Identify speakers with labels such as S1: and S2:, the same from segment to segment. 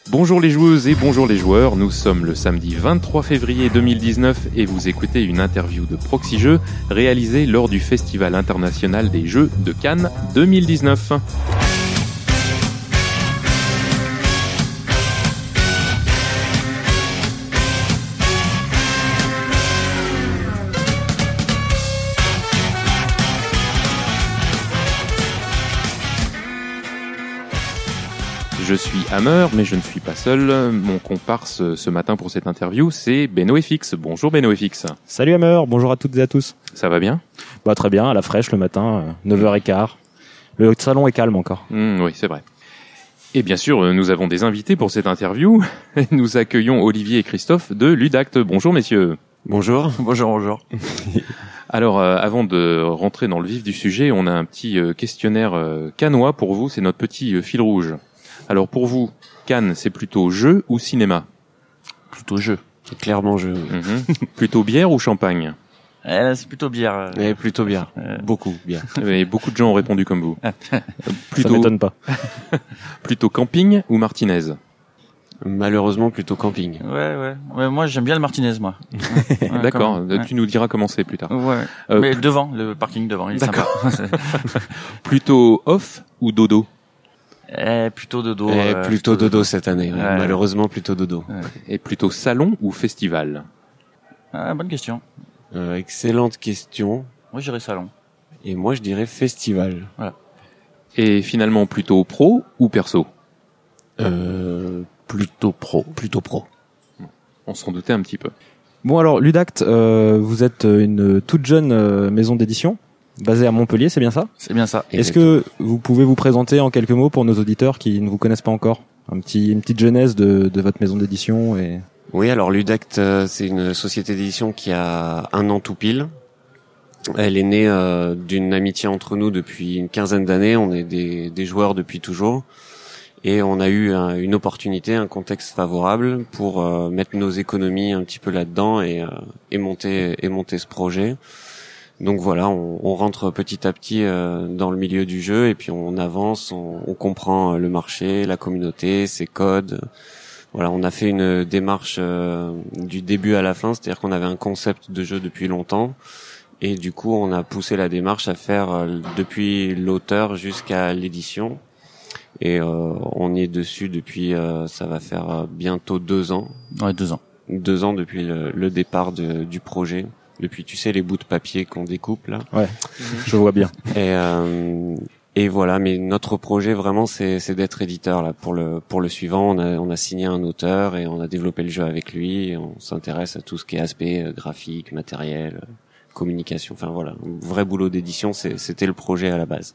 S1: Bonjour les joueuses et bonjour les joueurs, nous sommes le samedi 23 février 2019 et vous écoutez une interview de Proxy Jeux réalisée lors du Festival international des jeux de Cannes 2019. Je suis Hammer, mais je ne suis pas seul. Mon comparse ce matin pour cette interview, c'est BenoFX. Bonjour BenoFX.
S2: Salut Hammer, bonjour à toutes et à tous.
S1: Ça va bien ?
S2: Bah très bien, à la fraîche le matin, 9h15. Le salon est calme encore.
S1: Oui, c'est vrai. Et bien sûr, nous avons des invités pour cette interview. Nous accueillons Olivier et Christophe de Ludact. Bonjour messieurs.
S3: Bonjour.
S4: Bonjour.
S1: Alors, avant de rentrer dans le vif du sujet, on a un petit questionnaire cannois pour vous. C'est notre petit fil rouge. Alors pour vous, Cannes, c'est plutôt jeu ou cinéma ?
S4: Plutôt jeu.
S3: C'est clairement jeu.
S1: Plutôt bière ou champagne ?
S4: C'est plutôt bière.
S3: Plutôt bière. Beaucoup bière.
S1: Et beaucoup de gens ont répondu comme vous.
S2: Ça m'étonne pas.
S1: Plutôt camping ou Martinez ?
S3: Malheureusement, plutôt camping.
S4: Ouais, moi, j'aime bien le Martinez, moi. Ouais,
S1: D'accord. Tu nous diras comment c'est plus tard.
S4: Ouais. Mais devant, le parking devant, il est sympa.
S1: Plutôt off ou dodo ?
S4: Plutôt dodo.
S3: Plutôt dodo cette année. Ouais. Malheureusement, plutôt dodo.
S4: Ouais.
S1: Et plutôt salon ou festival ?
S4: Bonne question.
S3: Excellente question.
S4: Moi, j'irais salon.
S3: Et moi, je dirais festival.
S4: Voilà.
S1: Et finalement, plutôt pro ou perso ?
S3: Plutôt pro. Plutôt pro.
S1: On s'en doutait un petit peu.
S2: Bon alors Ludact, vous êtes une toute jeune maison d'édition basée à Montpellier, c'est bien ça ?
S4: C'est bien ça.
S2: Est-ce que vous pouvez vous présenter en quelques mots pour nos auditeurs qui ne vous connaissent pas encore ? Une petite genèse de votre maison d'édition et...
S3: Oui, alors Ludact, c'est une société d'édition qui a 1 an tout pile. Elle est née d'une amitié entre nous depuis une quinzaine d'années. On est des joueurs depuis toujours. Et on a eu une opportunité, un contexte favorable pour mettre nos économies un petit peu là-dedans et monter ce projet. Donc voilà, on rentre petit à petit dans le milieu du jeu et puis on avance, on comprend le marché, la communauté, ses codes. Voilà, on a fait une démarche du début à la fin, c'est-à-dire qu'on avait un concept de jeu depuis longtemps et du coup on a poussé la démarche à faire depuis l'auteur jusqu'à l'édition. Et on y est dessus depuis, ça va faire bientôt 2 ans.
S4: Ouais, 2 ans.
S3: 2 ans depuis le départ du projet. Depuis, tu sais, les bouts de papier qu'on découpe là.
S2: Ouais, je vois bien.
S3: Et voilà, mais notre projet vraiment, c'est d'être éditeur là pour le suivant. On a signé un auteur et on a développé le jeu avec lui. Et on s'intéresse à tout ce qui est aspect graphique, matériel, communication. Enfin voilà, un vrai boulot d'édition. C'était le projet à la base.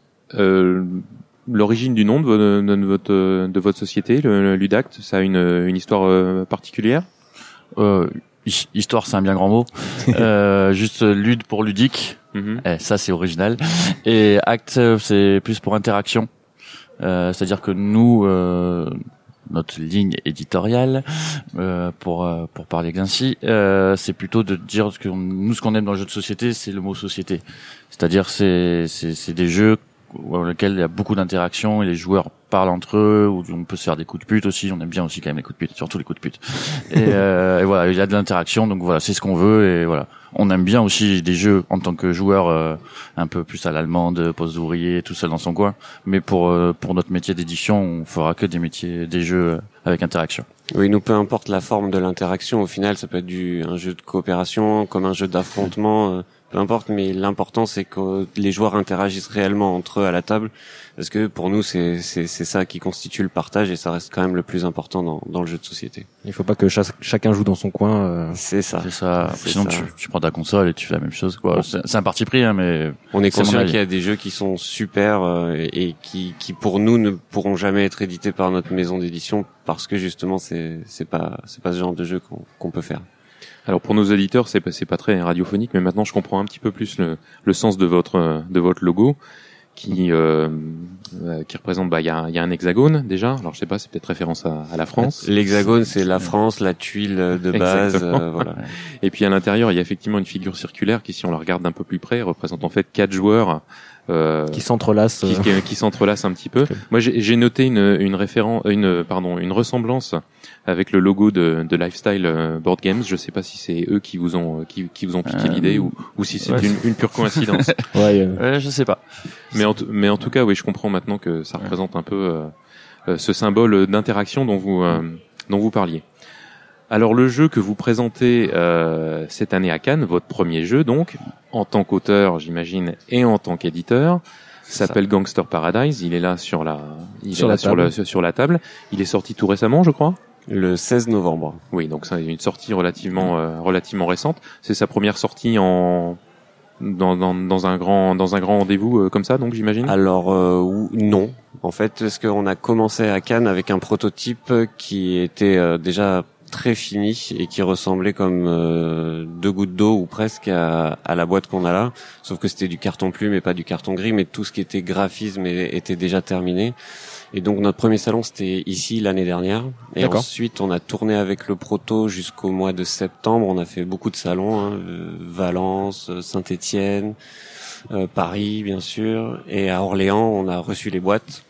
S1: L'origine du nom de votre société, le Ludact, ça a une histoire particulière ?
S4: Histoire, c'est un bien grand mot. Juste lud pour ludique. Ça, c'est original. Et act, c'est plus pour interaction. C'est-à-dire que nous, notre ligne éditoriale, pour parler ainsi, c'est plutôt de dire que nous, ce qu'on aime dans le jeu de société, c'est le mot société. C'est-à-dire, c'est des jeux dans lequel il y a beaucoup d'interactions et les joueurs parlent entre eux, où on peut se faire des coups de pute aussi. On aime bien aussi quand même les coups de pute, surtout les coups de pute. Et voilà, il y a de l'interaction, donc voilà, c'est ce qu'on veut et voilà. On aime bien aussi des jeux en tant que joueur un peu plus à l'allemande, poste d'ouvrier, tout seul dans son coin. Mais pour notre métier d'édition, on fera que des jeux avec interaction.
S3: Oui, nous, peu importe la forme de l'interaction, au final, ça peut être un jeu de coopération, comme un jeu d'affrontement, peu importe, mais l'important c'est que les joueurs interagissent réellement entre eux à la table, parce que pour nous c'est ça qui constitue le partage et ça reste quand même le plus important dans le jeu de société.
S2: Il faut pas que chacun joue dans son coin.
S3: C'est ça.
S4: Sinon tu prends ta console et tu fais la même chose, quoi. C'est un parti pris, hein, mais
S3: on est conscient qu'il y a des jeux qui sont super et qui pour nous ne pourront jamais être édités par notre maison d'édition parce que justement c'est pas ce genre de jeu qu'on peut faire.
S1: Alors pour nos auditeurs, c'est pas très radiophonique, mais maintenant je comprends un petit peu plus le sens de votre logo qui représente il y a un hexagone déjà. Alors je sais pas, c'est peut-être référence à la France.
S3: L'hexagone, c'est la France, la tuile de base, voilà.
S1: Et puis à l'intérieur, il y a effectivement une figure circulaire qui, si on la regarde d'un peu plus près, représente en fait 4 joueurs
S2: qui s'entrelacent,
S1: qui s'entrelacent un petit peu. Okay. Moi, j'ai noté une ressemblance avec le logo de Lifestyle Board Games. Je sais pas si c'est eux qui vous ont piqué l'idée ou si c'est une pure coïncidence.
S4: Je sais pas.
S1: Mais en tout cas, oui, je comprends maintenant que ça représente un peu ce symbole d'interaction dont vous parliez. Alors le jeu que vous présentez cette année à Cannes, votre premier jeu donc, en tant qu'auteur j'imagine et en tant qu'éditeur, s'appelle Gangster Paradise. Il est là sur la table. Il est sorti tout récemment, je crois.
S3: Le 16 novembre.
S1: Oui, donc c'est une sortie relativement récente. C'est sa première sortie dans un grand rendez-vous comme ça, donc j'imagine.
S3: Alors non. En fait, parce qu'on a commencé à Cannes avec un prototype qui était déjà très fini et qui ressemblait comme 2 gouttes d'eau ou presque à la boîte qu'on a là, sauf que c'était du carton plume et pas du carton gris, mais tout ce qui était graphisme était déjà terminé. Et donc notre premier salon c'était ici l'année dernière, et ensuite on a tourné avec le proto jusqu'au mois de septembre. On a fait beaucoup de salons, Valence, Saint-Étienne, Paris bien sûr, et à Orléans on a reçu les boîtes.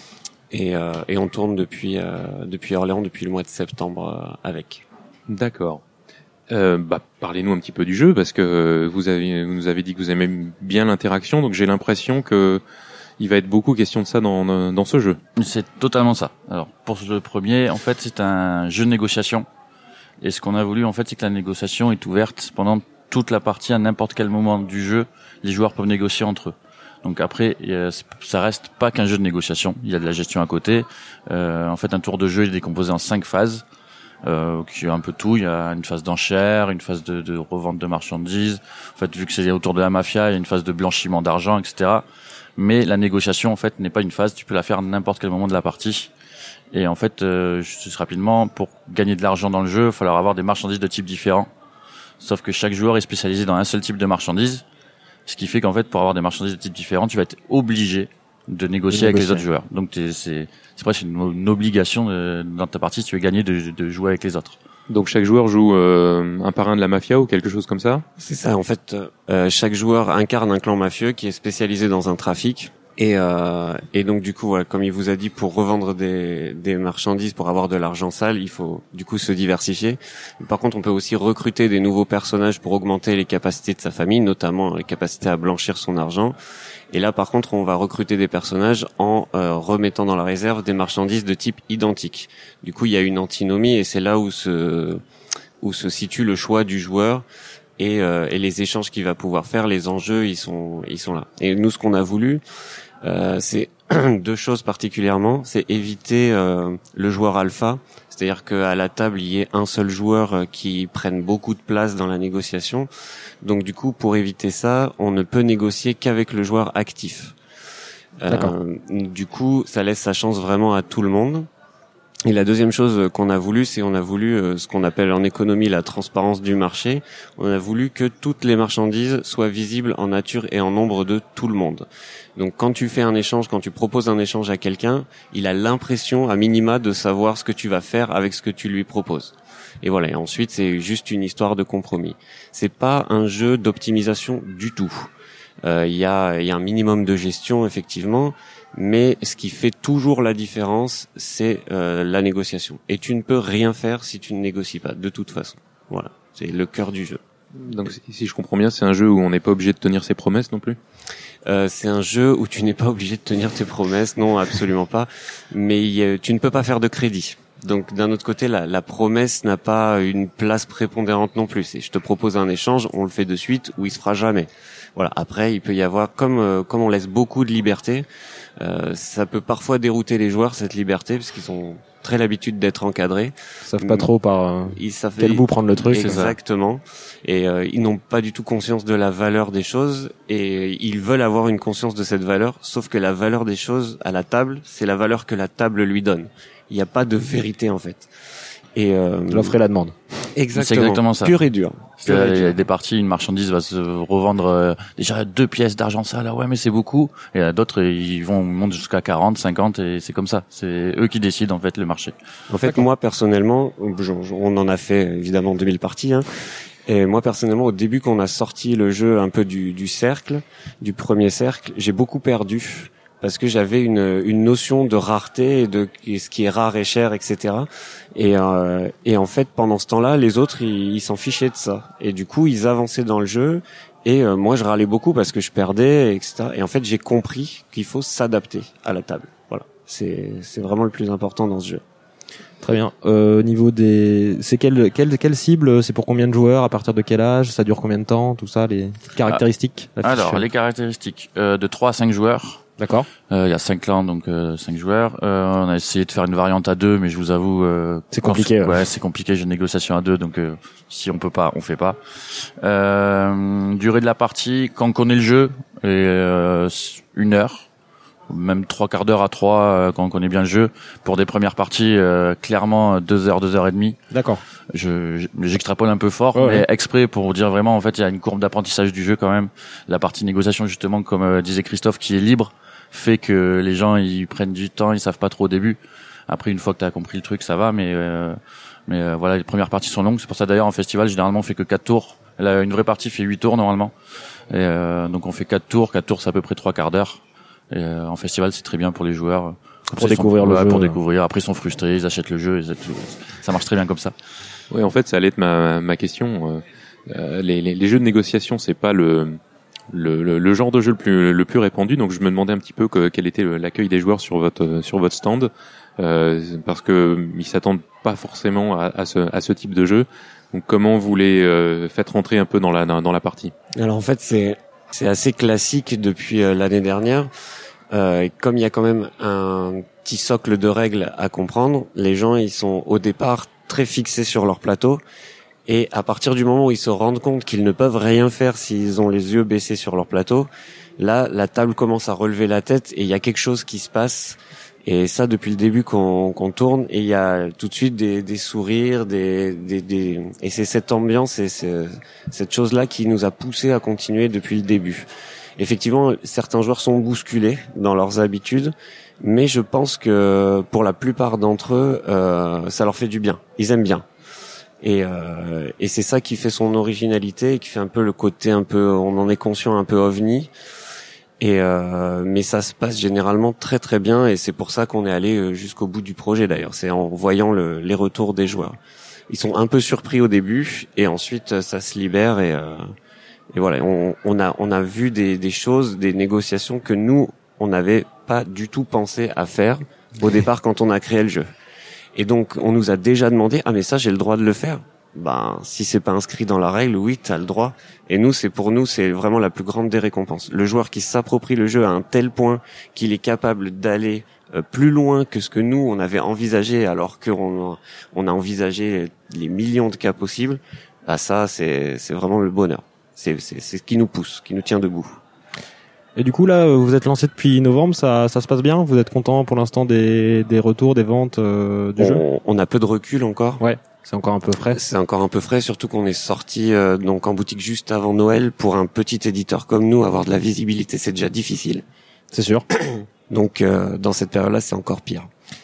S3: Et on tourne depuis Orléans depuis le mois de septembre avec.
S1: D'accord. Parlez-nous un petit peu du jeu parce que vous nous avez dit que vous aimez bien l'interaction, donc j'ai l'impression que il va être beaucoup question de ça dans ce jeu.
S4: C'est totalement ça. Alors pour le premier, en fait, c'est un jeu de négociation. Et ce qu'on a voulu en fait, c'est que la négociation est ouverte pendant toute la partie. À n'importe quel moment du jeu, les joueurs peuvent négocier entre eux. Donc après, ça reste pas qu'un jeu de négociation. Il y a de la gestion à côté. En fait, un tour de jeu est décomposé en 5 phases, qui est un peu tout. Il y a une phase d'enchère, une phase de revente de marchandises. En fait, vu que c'est autour de la mafia, il y a une phase de blanchiment d'argent, etc. Mais la négociation, en fait, n'est pas une phase. Tu peux la faire à n'importe quel moment de la partie. Et en fait, juste rapidement, pour gagner de l'argent dans le jeu, il va falloir avoir des marchandises de types différents. Sauf que chaque joueur est spécialisé dans un seul type de marchandise. Ce qui fait qu'en fait, pour avoir des marchandises de types différents, tu vas être obligé de négocier avec les autres joueurs. Donc c'est presque une obligation dans ta partie si tu veux gagner de jouer avec les autres.
S1: Donc chaque joueur joue un parrain de la mafia ou quelque chose comme ça ?
S3: C'est ça. En fait, chaque joueur incarne un clan mafieux qui est spécialisé dans un trafic. Et donc du coup, voilà, comme il vous a dit, pour revendre des marchandises, pour avoir de l'argent sale, il faut du coup se diversifier. Par contre, on peut aussi recruter des nouveaux personnages pour augmenter les capacités de sa famille, notamment les capacités à blanchir son argent. Et là, par contre, on va recruter des personnages en remettant dans la réserve des marchandises de type identique. Du coup, il y a une antinomie et c'est là où se situe le choix du joueur. Et les échanges qu'il va pouvoir faire, les enjeux, ils sont là. Et nous, ce qu'on a voulu, c'est 2 choses particulièrement. C'est éviter le joueur alpha, c'est-à-dire qu'à la table, il y ait un seul joueur qui prenne beaucoup de place dans la négociation. Donc du coup, pour éviter ça, on ne peut négocier qu'avec le joueur actif. Du coup, ça laisse sa chance vraiment à tout le monde. Et la deuxième chose qu'on a voulu, c'est on a voulu ce qu'on appelle en économie la transparence du marché. On a voulu que toutes les marchandises soient visibles en nature et en nombre de tout le monde. Donc quand tu fais un échange, quand tu proposes un échange à quelqu'un, il a l'impression à minima de savoir ce que tu vas faire avec ce que tu lui proposes. Et voilà, et ensuite c'est juste une histoire de compromis. C'est pas un jeu d'optimisation du tout. Il y a un minimum de gestion effectivement. Mais ce qui fait toujours la différence, c'est la négociation. Et tu ne peux rien faire si tu ne négocies pas, de toute façon. Voilà, c'est le cœur du jeu.
S1: Donc si je comprends bien, c'est un jeu où on n'est pas obligé de tenir ses promesses non plus ?
S3: C'est un jeu où tu n'es pas obligé de tenir tes promesses, non, absolument pas. Mais tu ne peux pas faire de crédit. Donc d'un autre côté, la promesse n'a pas une place prépondérante non plus. C'est je te propose un échange, on le fait de suite ou il se fera jamais. Voilà. Après, il peut y avoir comme on laisse beaucoup de liberté. Ça peut parfois dérouter les joueurs cette liberté parce qu'ils ont très l'habitude d'être encadrés.
S2: Ils savent pas trop par quel bout prendre le truc.
S3: Exactement. Et ils n'ont pas du tout conscience de la valeur des choses et ils veulent avoir une conscience de cette valeur. Sauf que la valeur des choses à la table, c'est la valeur que la table lui donne. Il n'y a pas de vérité en fait. Et
S2: l'offre et la demande.
S3: Exactement.
S4: C'est exactement ça.
S3: Pur et dur.
S4: Il y a des parties, une marchandise va se revendre déjà 2 pièces d'argent sale, ouais mais c'est beaucoup. Et d'autres ils montent jusqu'à 40, 50 et c'est comme ça. C'est eux qui décident en fait le marché.
S3: En fait, moi personnellement, on en a fait évidemment 2000 parties. Et moi personnellement, au début, quand on a sorti le jeu un peu du cercle, du premier cercle, j'ai beaucoup perdu parce que j'avais une notion de rareté et de ce qui est rare et cher, etc. Et en fait, pendant ce temps-là, les autres, ils s'en fichaient de ça. Et du coup, ils avançaient dans le jeu. Et moi, je râlais beaucoup parce que je perdais, etc. Et en fait, j'ai compris qu'il faut s'adapter à la table. Voilà, c'est vraiment le plus important dans ce jeu.
S2: Très bien. Au niveau c'est quelle cible? C'est pour combien de joueurs? À partir de quel âge? Ça dure combien de temps? Tout ça, les caractéristiques.
S4: Alors, les caractéristiques de 3 à 5 joueurs.
S2: D'accord.
S4: Il y a 5 clans, donc 5 joueurs. On a essayé de faire une variante à 2, mais je vous avoue,
S2: c'est compliqué.
S4: Ouais, c'est compliqué. J'ai une négociation à 2, donc si on peut pas, on fait pas. Durée de la partie, quand on connaît le jeu, et 1 heure, même 3/4 d'heure à 3 quand on connaît bien le jeu. Pour des premières parties, clairement 2 heures, 2 heures et demie.
S2: D'accord.
S4: J'extrapole un peu fort,
S2: ouais,
S4: mais exprès pour vous dire vraiment, en fait, il y a une courbe d'apprentissage du jeu quand même. La partie négociation, justement, comme disait Christophe, qui est libre, fait que les gens ils prennent du temps, ils savent pas trop au début. Après, une fois que t'as compris le truc, ça va, mais voilà, les premières parties sont longues. C'est pour ça d'ailleurs en festival, généralement, on fait que 4 tours. Là, une vraie partie fait 8 tours normalement. Et donc on fait 4 tours. 4 tours, c'est à peu près 3/4 d'heure. Et en festival, c'est très bien pour les joueurs.
S2: Pour découvrir le jeu.
S4: Pour découvrir. Après, ils sont frustrés, ils achètent le jeu. Ça marche très bien comme ça.
S1: Oui, en fait, ça allait être ma question. Les jeux de négociation, c'est pas le genre de jeu le plus répandu. Donc, je me demandais un petit peu quel était l'accueil des joueurs sur votre stand, parce que ils s'attendent pas forcément à ce type de jeu. Donc, comment vous les faites rentrer un peu dans la partie?
S3: Alors en fait, c'est assez classique depuis l'année dernière. Comme il y a quand même un petit socle de règles à comprendre, les gens ils sont au départ très fixés sur leur plateau, et à partir du moment où ils se rendent compte qu'ils ne peuvent rien faire s'ils ont les yeux baissés sur leur plateau, là la table commence à relever la tête et il y a quelque chose qui se passe. Et ça depuis le début qu'on tourne, et il y a tout de suite des sourires, et c'est cette ambiance et cette chose-là qui nous a poussé à continuer depuis le début. Effectivement, certains joueurs sont bousculés dans leurs habitudes, mais je pense que pour la plupart d'entre eux, ça leur fait du bien. Ils aiment bien. Et c'est ça qui fait son originalité et qui fait un peu le côté un peu, on en est conscient, un peu ovni. Mais ça se passe généralement très très bien, et c'est pour ça qu'on est allé jusqu'au bout du projet d'ailleurs. C'est en voyant les retours des joueurs. Ils sont un peu surpris au début, et ensuite ça se libère, et voilà. On a vu des choses, des négociations que nous on n'avait pas du tout pensé à faire au départ quand on a créé le jeu. Et donc on nous a déjà demandé, ah mais ça j'ai le droit de le faire. Ben, si c'est pas inscrit dans la règle, oui, t'as le droit. Et pour nous, c'est vraiment la plus grande des récompenses. Le joueur qui s'approprie le jeu à un tel point qu'il est capable d'aller plus loin que ce que nous, on avait envisagé, alors qu'on a envisagé les millions de cas possibles, ah ça, c'est vraiment le bonheur. C'est ce qui nous pousse, qui nous tient debout.
S2: Et du coup, là, vous êtes lancé depuis novembre, ça se passe bien? Vous êtes content pour l'instant des retours, des ventes du jeu?
S3: On a peu de recul encore.
S2: Ouais. C'est encore un peu frais.
S3: C'est encore un peu frais, surtout qu'on est sorti donc en boutique juste avant Noël. Pour un petit éditeur comme nous, avoir de la visibilité, c'est déjà difficile.
S2: C'est sûr.
S3: Donc dans cette période-là, c'est encore pire.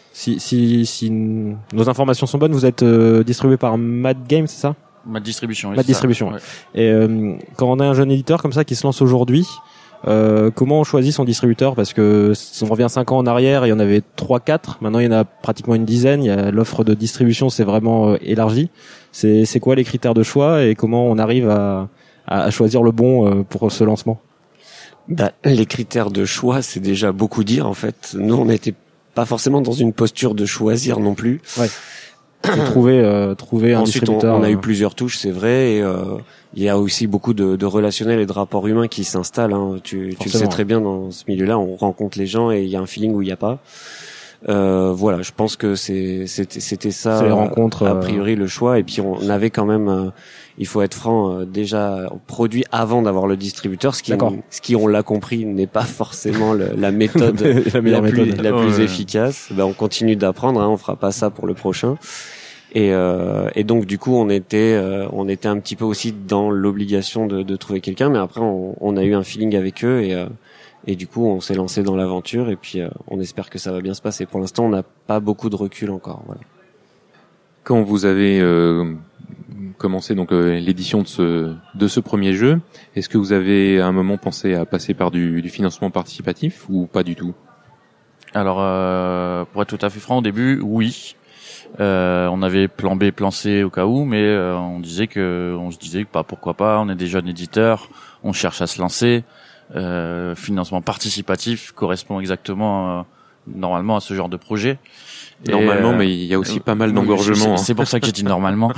S2: Si nos informations sont bonnes, vous êtes distribué par Mad Game, c'est ça?
S4: Mad Distribution. Oui,
S2: Mad Distribution. Ouais. Et quand on a un jeune éditeur comme ça qui se lance aujourd'hui, comment on choisit son distributeur? Parce que si on revient 5 ans en arrière, il y en avait 3-4. Maintenant, il y en a pratiquement une dizaine. Il y a l'offre de distribution, c'est vraiment élargi. C'est quoi les critères de choix, et comment on arrive à choisir le bon pour ce lancement?
S3: Les critères de choix, c'est déjà beaucoup dire en fait. Nous, on n'était pas forcément dans une posture de choisir non plus.
S2: Ouais. Trouver un
S3: Ensuite,
S2: distributeur.
S3: On a eu plusieurs touches, c'est vrai, et il y a aussi beaucoup de relationnel et de rapports humains qui s'installent. Hein. Tu le sais très bien, dans ce milieu-là, on rencontre les gens et il y a un feeling où il n'y a pas. Voilà, je pense que c'était ça.
S2: C'est les rencontres,
S3: a priori le choix. Et puis on avait quand même, il faut être franc, déjà produit avant d'avoir le distributeur, ce qui on l'a compris n'est pas forcément la méthode la plus efficace. On continue d'apprendre, hein, on fera pas ça pour le prochain. Et donc du coup on était un petit peu aussi dans l'obligation de trouver quelqu'un, mais après on a eu un feeling avec eux, et du coup on s'est lancé dans l'aventure, et puis on espère que ça va bien se passer. Pour l'instant on n'a pas beaucoup de recul encore. Voilà.
S1: Quand vous avez commencé donc l'édition de ce premier jeu. Est-ce que vous avez à un moment pensé à passer par du financement participatif ou pas du tout?
S4: Alors, pour être tout à fait franc, au début, oui. On avait plan B, plan C au cas où, mais on se disait que pourquoi pas. On est des jeunes éditeurs, on cherche à se lancer. Financement participatif correspond exactement normalement à ce genre de projet.
S1: Normalement, mais il y a aussi pas mal d'engorgements.
S4: C'est pour ça que j'ai dit normalement.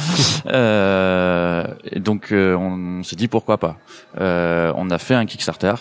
S4: Et donc on s'est dit pourquoi pas. On a fait un Kickstarter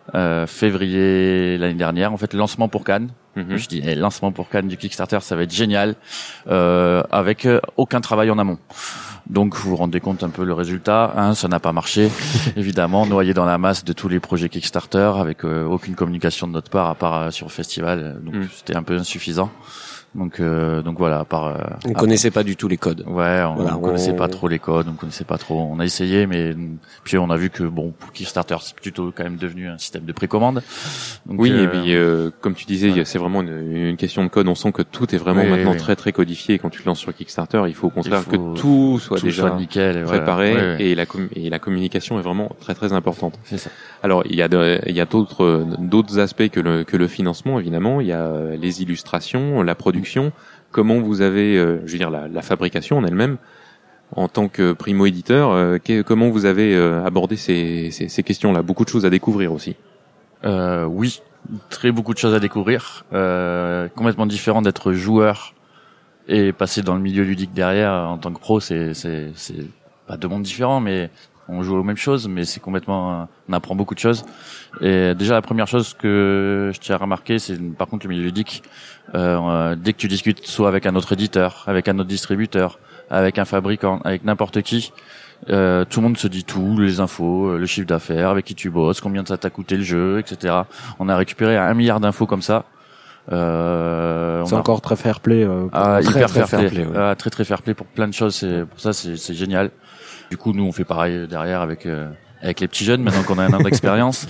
S4: février l'année dernière. En fait, lancement pour Cannes. Je dis lancement pour Cannes du Kickstarter, ça va être génial, avec aucun travail en amont. Donc vous vous rendez compte un peu le résultat, ça n'a pas marché, évidemment, noyé dans la masse de tous les projets Kickstarter, avec aucune communication de notre part à part sur le festival, donc c'était un peu insuffisant. Donc voilà, à part
S3: on connaissait pas du tout les codes.
S4: Ouais, on connaissait pas trop les codes, on a essayé, mais puis on a vu que bon, pour Kickstarter, c'est plutôt quand même devenu un système de précommande. Donc,
S1: oui, et puis comme tu disais, c'est vraiment une question de code. On sent que tout est vraiment maintenant très très codifié. Et quand tu te lances sur Kickstarter, il faut au contraire que tout soit déjà
S4: nickel,
S1: préparé, et la communication est vraiment très très importante.
S4: C'est ça.
S1: Alors il y a d'autres aspects que le financement, évidemment. Il y a les illustrations, la production. Comment vous avez, je veux dire, la fabrication en elle-même, en tant que primo-éditeur, comment vous avez abordé ces questions-là? Beaucoup de choses à découvrir aussi.
S4: Oui, beaucoup de choses à découvrir. Complètement différent d'être joueur et passer dans le milieu ludique derrière en tant que pro, c'est pas deux mondes différents, mais on joue aux mêmes choses, mais c'est complètement, on apprend beaucoup de choses. Et déjà, la première chose que je tiens à remarquer, c'est par contre le milieu ludique. Dès que tu discutes soit avec un autre éditeur, avec un autre distributeur, avec un fabricant, avec n'importe qui, tout le monde se dit tout, les infos, le chiffre d'affaires, avec qui tu bosses, combien ça t'a coûté le jeu, etc. On a récupéré 1 milliard d'infos comme ça.
S2: C'est encore très fair play.
S4: Hyper fair play. Ouais. Très fair play pour plein de choses. Pour ça, c'est génial. Du coup, nous, on fait pareil derrière avec les petits jeunes, maintenant qu'on a un an d'expérience.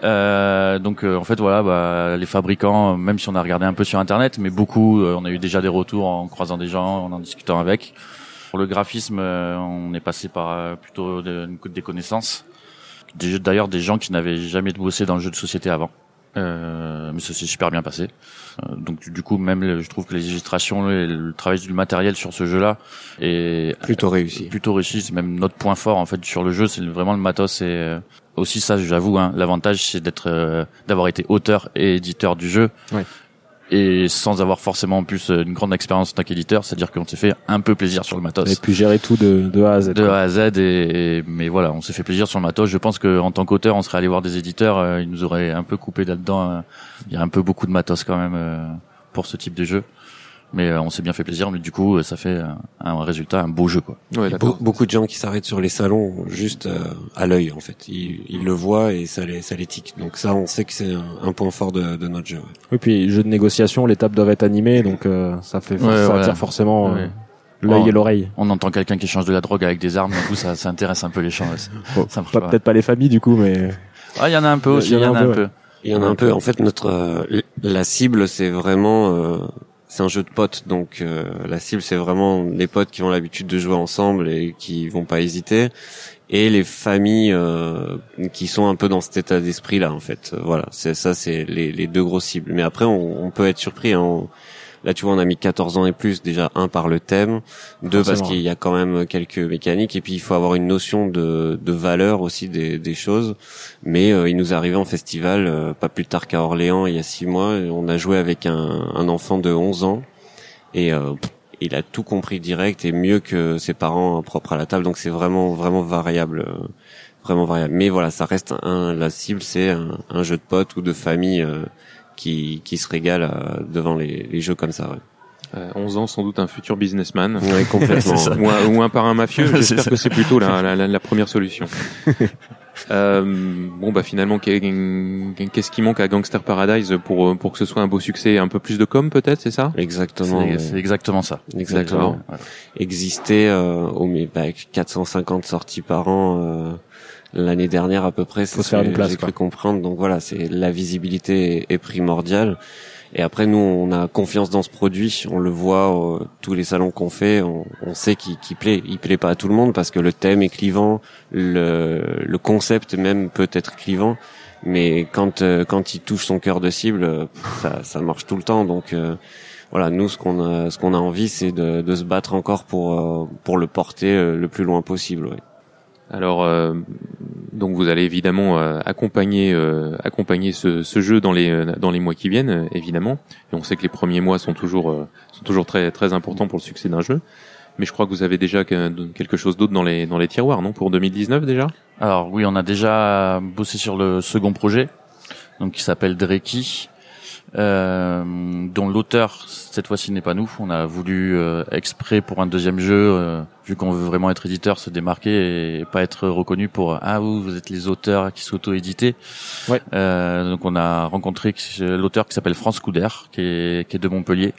S4: Donc, en fait, voilà, les fabricants, même si on a regardé un peu sur Internet, mais beaucoup, on a eu déjà des retours en croisant des gens, en discutant avec. Pour le graphisme, on est passé par plutôt des connaissances. D'ailleurs, des gens qui n'avaient jamais bossé dans le jeu de société avant. Mais ça s'est super bien passé. Donc du coup, même je trouve que les illustrations et le travail du matériel sur ce jeu-là est
S3: plutôt réussi.
S4: C'est même notre point fort en fait sur le jeu, c'est vraiment le matos. Et aussi ça, j'avoue, l'avantage c'est d'avoir été auteur et éditeur du jeu.
S2: Ouais.
S4: Et sans avoir forcément en plus une grande expérience en tant qu'éditeur, c'est-à-dire qu'on s'est fait un peu plaisir sur le matos.
S2: Et puis gérer tout de A à Z.
S4: De A à Z, mais voilà, on s'est fait plaisir sur le matos. Je pense que en tant qu'auteur, on serait allé voir des éditeurs, ils nous auraient un peu coupé là-dedans. Il y a un peu beaucoup de matos quand même pour ce type de jeu. Mais on s'est bien fait plaisir, mais du coup ça fait un résultat, un beau jeu quoi.
S1: Ouais,
S3: beaucoup de gens qui s'arrêtent sur les salons juste à l'œil en fait, ils le voient et ça les tique. Donc ça, on sait que c'est un point fort de notre jeu. Ouais.
S2: Oui, puis jeu de négociation, les tables doivent être animées, donc ça attire forcément l'œil et l'oreille.
S4: On entend quelqu'un qui change de la drogue avec des armes, du coup ça intéresse un peu les gens. Ça
S2: peut-être pas les familles du coup, mais
S4: il y en a un peu aussi, il y en a un peu.
S3: Il y en a un peu. En fait, la cible, c'est vraiment c'est un jeu de potes, donc la cible c'est vraiment les potes qui ont l'habitude de jouer ensemble et qui vont pas hésiter, et les familles qui sont un peu dans cet état d'esprit là en fait. Voilà, c'est les deux grosses cibles. Mais après on peut être surpris. Là tu vois, on a mis 14 ans et plus, déjà par le thème, parce qu'il y a quand même quelques mécaniques, et puis il faut avoir une notion de valeur aussi des choses. Mais il nous est arrivé en festival pas plus tard qu'à Orléans il y a 6 mois, on a joué avec un enfant de 11 ans et il a tout compris direct, et mieux que ses parents propres à la table. Donc c'est vraiment variable, mais voilà, ça reste la cible, c'est un jeu de potes ou de famille qui se régale devant les jeux comme ça. Ouais.
S1: 11 ans, sans doute un futur businessman.
S3: Ouais, complètement.
S1: ou un parrain mafieux. J'espère que c'est plutôt la première solution. Finalement, qu'est-ce qui manque à Gangster Paradise pour que ce soit un beau succès? Un peu plus de com, peut-être, c'est ça?
S3: Exactement.
S4: C'est exactement ça.
S3: Exactement. Ouais. Exister avec 450 sorties par an. L'année dernière à peu près, c'est ce que j'ai cru comprendre. Donc voilà, c'est la visibilité est primordiale. Et après, nous, on a confiance dans ce produit. On le voit, tous les salons qu'on fait, on sait qu'il plaît. Il plaît pas à tout le monde parce que le thème est clivant, le concept même peut être clivant. Mais quand il touche son cœur de cible, ça marche tout le temps. Donc voilà, nous, ce qu'on a envie, c'est de se battre encore pour le porter le plus loin possible. Ouais.
S1: Alors, donc vous allez évidemment accompagner ce jeu dans les mois qui viennent, évidemment. Et on sait que les premiers mois sont toujours très très importants pour le succès d'un jeu. Mais je crois que vous avez déjà quelque chose d'autre dans les tiroirs, non, pour 2019 déjà?
S4: Alors oui, on a déjà bossé sur le second projet, donc qui s'appelle Dreki, dont l'auteur cette fois-ci n'est pas nous. On a voulu exprès pour un deuxième jeu, vu qu'on veut vraiment être éditeur, se démarquer et pas être reconnu pour vous êtes les auteurs qui s'auto-éditaient.
S2: Ouais.
S4: Donc on a rencontré l'auteur qui s'appelle France Couder, qui est de Montpellier.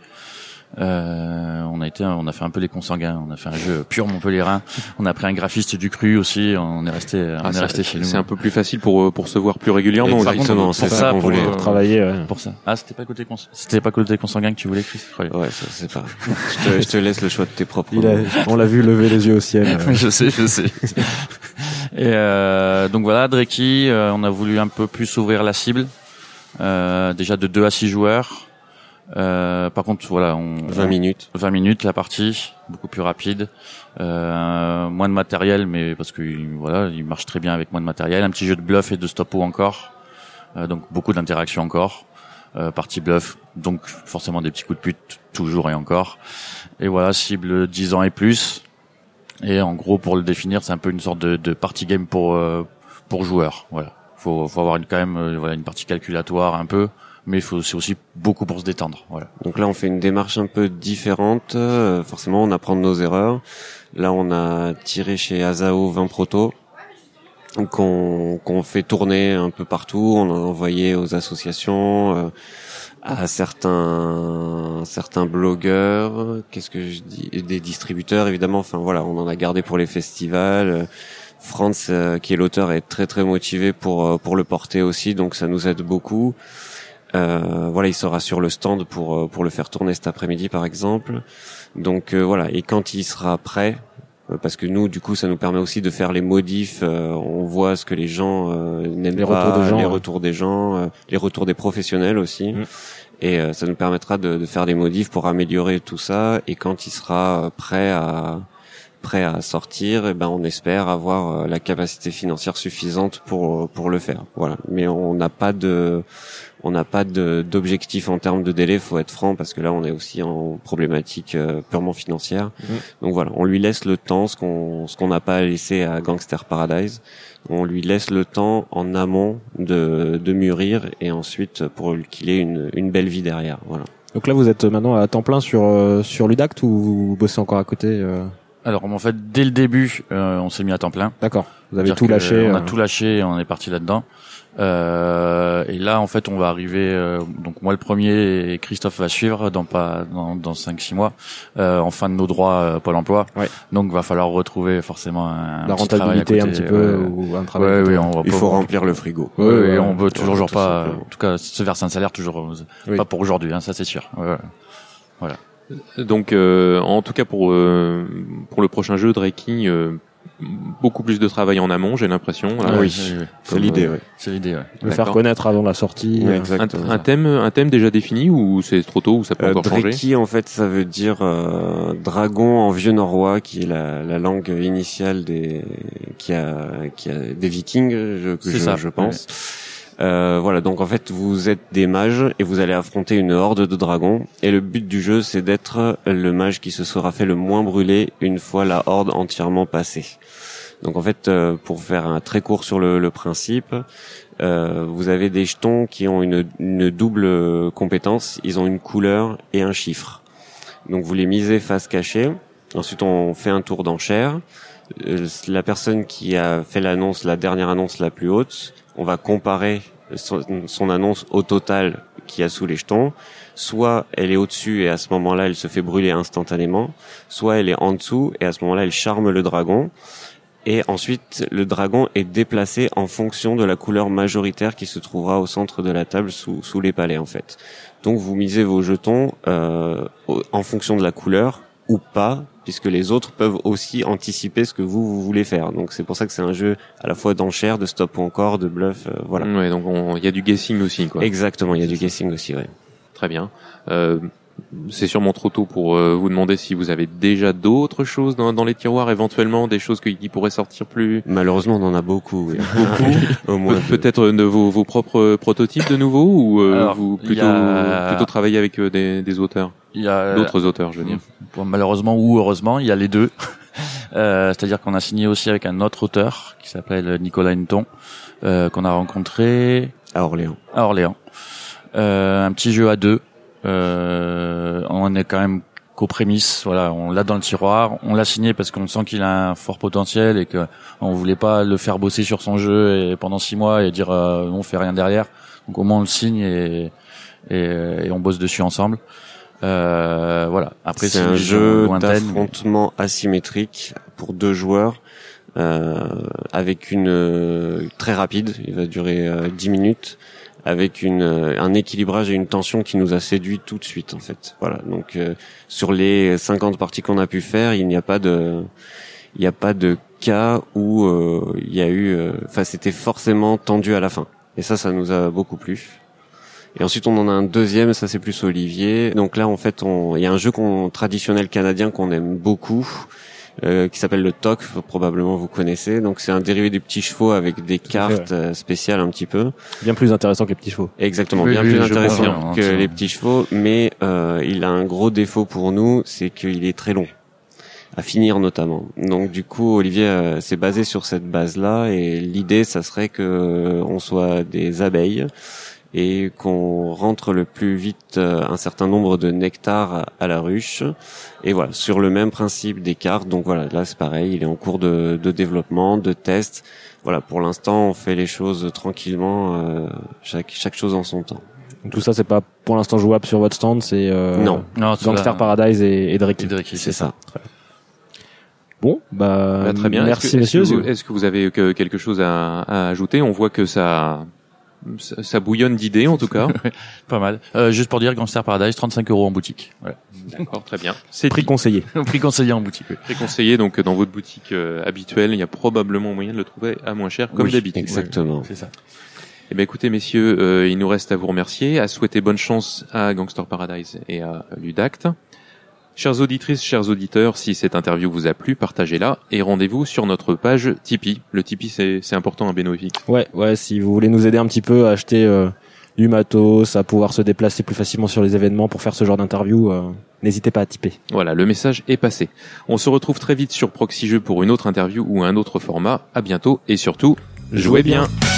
S4: On a fait un peu les consanguins. On a fait un jeu pur montpelliérain. On a pris un graphiste du Cru aussi. On est resté chez nous.
S1: C'est un peu plus facile pour se voir plus régulièrement.
S3: Exactement. C'est ça qu'on voulait
S2: travailler. Ouais.
S4: Pour ça. Ah, c'était pas côté consanguin que tu voulais, Chris.
S3: Ouais, ça c'est pas. Je te laisse le choix de tes propres.
S2: On l'a vu lever les yeux au ciel.
S4: Je sais. Et donc voilà, Dreki, on a voulu un peu plus ouvrir la cible. Déjà de 2 à 6 joueurs. Par contre, voilà,
S3: 20 minutes
S4: la partie, beaucoup plus rapide, moins de matériel, mais parce que voilà, il marche très bien avec moins de matériel. Un petit jeu de bluff et de stop-o encore, donc beaucoup d'interaction encore. Partie bluff, donc forcément des petits coups de pute toujours et encore. Et voilà, cible 10 ans et plus. Et en gros, pour le définir, c'est un peu une sorte de party game pour joueurs. Voilà, faut avoir une partie calculatoire un peu. Mais c'est aussi beaucoup pour se détendre. Voilà.
S3: Donc là, on fait une démarche un peu différente. Forcément, on apprend de nos erreurs. Là, on a tiré chez Asao 20 protos qu'on fait tourner un peu partout. On a envoyé aux associations, à certains blogueurs. Qu'est-ce que je dis? Des distributeurs, évidemment. Enfin voilà, on en a gardé pour les festivals. Franz, qui est l'auteur, est très très motivé pour le porter aussi. Donc ça nous aide beaucoup. Voilà, il sera sur le stand pour le faire tourner cet après-midi par exemple. Donc voilà, et quand il sera prêt, parce que nous du coup ça nous permet aussi de faire les modifs, on voit ce que les gens n'aiment pas, les retours des gens, les retours des professionnels aussi. Et ça nous permettra de faire des modifs pour améliorer tout ça, et quand il sera prêt à sortir, et on espère avoir la capacité financière suffisante pour le faire. Voilà. Mais on n'a pas d'objectif en termes de délai, faut être franc, parce que là on est aussi en problématique purement financière. Donc voilà, on lui laisse le temps, ce qu'on n'a pas laissé à Gangster Paradise. On lui laisse le temps en amont de mûrir, et ensuite pour qu'il ait une belle vie derrière. Voilà.
S2: Donc là vous êtes maintenant à temps plein sur Ludact, ou vous bossez encore à côté
S4: Alors en fait, dès le début, on s'est mis à temps plein.
S2: D'accord. Vous avez tout lâché.
S4: On a tout lâché et on est parti là-dedans. Et là, en fait, on va arriver. Donc moi, le premier, et Christophe va suivre dans 5-6 mois, en fin de nos droits Pôle Emploi. Ouais. Donc, va falloir retrouver forcément
S2: la rentabilité un petit peu, ou un travail.
S3: Il faut remplir le frigo.
S4: Oui, on veut toujours pas. En tout cas, se verser un salaire toujours pas pour aujourd'hui. Ça, c'est sûr. Voilà.
S1: Donc, en tout cas pour le prochain jeu, Dreki, beaucoup plus de travail en amont, j'ai l'impression.
S3: Oui, c'est l'idée.
S4: C'est l'idée.
S2: Le faire connaître avant la sortie.
S1: Un thème déjà défini, ou c'est trop tôt, ou ça peut encore changer?
S3: Dreki, en fait, ça veut dire dragon en vieux norrois, qui est la langue initiale des Vikings, je pense. Ouais. Voilà, donc en fait vous êtes des mages et vous allez affronter une horde de dragons, et le but du jeu c'est d'être le mage qui se sera fait le moins brûler une fois la horde entièrement passée. Donc en fait, pour faire un très court sur le principe, vous avez des jetons qui ont une double compétence, ils ont une couleur et un chiffre. Donc vous les misez face cachée, ensuite on fait un tour d'enchère. La personne qui a fait l'annonce, la dernière annonce la plus haute, on va comparer son annonce au total qu'il y a sous les jetons. Soit elle est au-dessus et à ce moment-là elle se fait brûler instantanément, soit elle est en dessous et à ce moment-là elle charme le dragon. Et ensuite le dragon est déplacé en fonction de la couleur majoritaire qui se trouvera au centre de la table sous les palets en fait. Donc vous misez vos jetons en fonction de la couleur ou pas, puisque les autres peuvent aussi anticiper ce que vous voulez faire. Donc c'est pour ça que c'est un jeu à la fois d'enchères, de stop ou encore, de bluff, voilà.
S1: Ouais, donc il y a du guessing aussi, quoi.
S3: Exactement, il y a du guessing aussi, ouais.
S1: Très bien. C'est sûrement trop tôt pour vous demander si vous avez déjà d'autres choses dans les tiroirs, éventuellement des choses qui pourraient sortir plus.
S3: Malheureusement, on en a beaucoup. Oui.
S1: Beaucoup.
S3: Au moins.
S1: Peut-être de vos propres prototypes de nouveau, ou
S4: Alors,
S1: vous plutôt travailler avec des auteurs.
S4: Il y a
S1: D'autres auteurs, je veux dire.
S4: Malheureusement ou heureusement, il y a les deux. C'est-à-dire qu'on a signé aussi avec un autre auteur qui s'appelle Nicolas Henneton, qu'on a rencontré
S3: à Orléans.
S4: Un petit jeu à deux. On est quand même qu'aux prémices, voilà, on l'a dans le tiroir, on l'a signé parce qu'on sent qu'il a un fort potentiel et que on voulait pas le faire bosser sur son jeu et pendant 6 mois et dire on fait rien derrière. Donc au moins on le signe et on bosse dessus ensemble. Voilà. Après
S3: c'est un jeu d'affrontement asymétrique pour 2 joueurs avec une très rapide, il va durer 10 minutes. Avec un équilibrage et une tension qui nous a séduit tout de suite en fait. Voilà. Donc sur les 50 parties qu'on a pu faire, il n'y a pas de cas où il y a eu c'était forcément tendu à la fin. Et ça nous a beaucoup plu. Et ensuite on en a un deuxième, ça c'est plus Olivier. Donc là en fait il y a un jeu traditionnel canadien qu'on aime beaucoup. Qui s'appelle le TOC, probablement vous connaissez. Donc c'est un dérivé des petits chevaux avec des cartes spéciales un petit peu.
S2: Bien plus intéressant que les petits chevaux.
S3: Exactement, bien plus intéressant que les petits chevaux, mais il a un gros défaut pour nous, c'est qu'il est très long à finir notamment. Donc du coup, Olivier s'est basé sur cette base-là et l'idée ça serait que on soit des abeilles et qu'on rentre le plus vite un certain nombre de nectars à la ruche. Et voilà, sur le même principe des cartes. Donc voilà, là c'est pareil, il est en cours de développement, de test. Voilà, pour l'instant on fait les choses tranquillement, chaque chose en son temps.
S2: Donc tout ça c'est pas pour l'instant jouable sur votre stand, c'est
S3: non,
S2: Gangster Paradise et Dreki.
S3: C'est ça.
S2: Bon,
S1: très bien.
S2: Merci messieurs.
S1: Est-ce que vous avez quelque chose à ajouter? On voit que ça bouillonne d'idées en tout cas.
S4: Pas mal. Juste pour dire, Gangster Paradise, 35 € en boutique. Voilà.
S1: D'accord, très bien.
S2: C'est prix conseillé.
S4: Prix conseillé en boutique. Oui.
S1: Prix conseillé, donc dans votre boutique habituelle, il y a probablement moyen de le trouver à moins cher, comme d'habitude.
S3: Exactement.
S4: C'est ça.
S1: Eh bien, écoutez, messieurs, il nous reste à vous remercier, à souhaiter bonne chance à Gangster Paradise et à Ludact. Chères auditrices, chers auditeurs, si cette interview vous a plu, partagez-la et rendez-vous sur notre page Tipeee. Le Tipeee, c'est important, Benoît.
S2: Ouais, si vous voulez nous aider un petit peu à acheter du matos, à pouvoir se déplacer plus facilement sur les événements pour faire ce genre d'interview, n'hésitez pas à tiper.
S1: Voilà, le message est passé. On se retrouve très vite sur Proxy Jeux pour une autre interview ou un autre format. À bientôt et surtout, jouez bien.